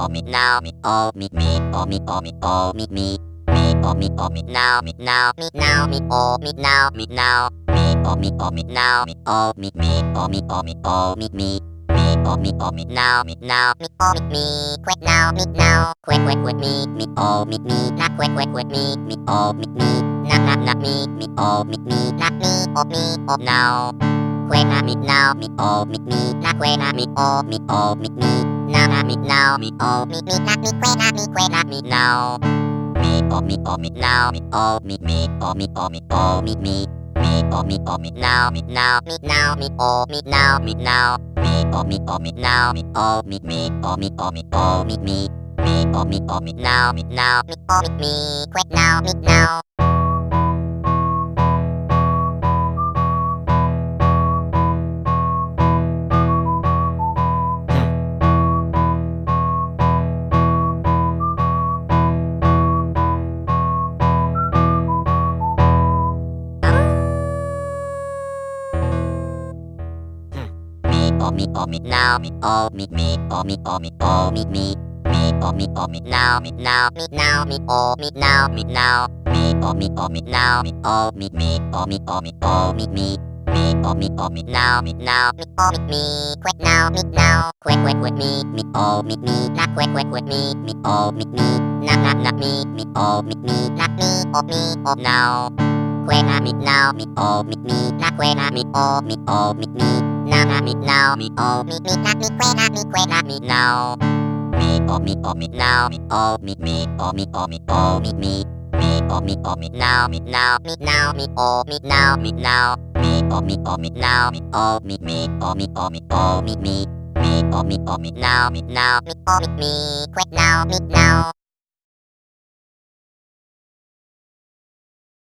oh me now me oh me oh me oh me oh me oh me oh me now me now me oh me now me now me oh me now me oh me oh me oh me oh me oh me now me oh me quit now quit me oh me not quit me oh me not me oh me not me oh now quit me now me oh me not quit me oh me now me now me oh me not me quit me now me oh me now me oh me oh me oh me oh me oh me now me oh me now me now oh me now me oh me oh me oh me oh me oh me now me oh me quit now me now oh me now me oh me oh me oh me oh me oh me now me oh me now me now oh me now me oh me oh me oh me oh me oh me now me oh me quit now me now quit me oh me not quit me oh me not me oh me not me oh now quit me now me oh me not quit me oh me now me now me oh me not me quit me now me oh me now me oh me oh me oh me oh me oh me now me now me oh me now me now me oh me now me oh me oh me oh me oh me oh me now me oh me quit now me now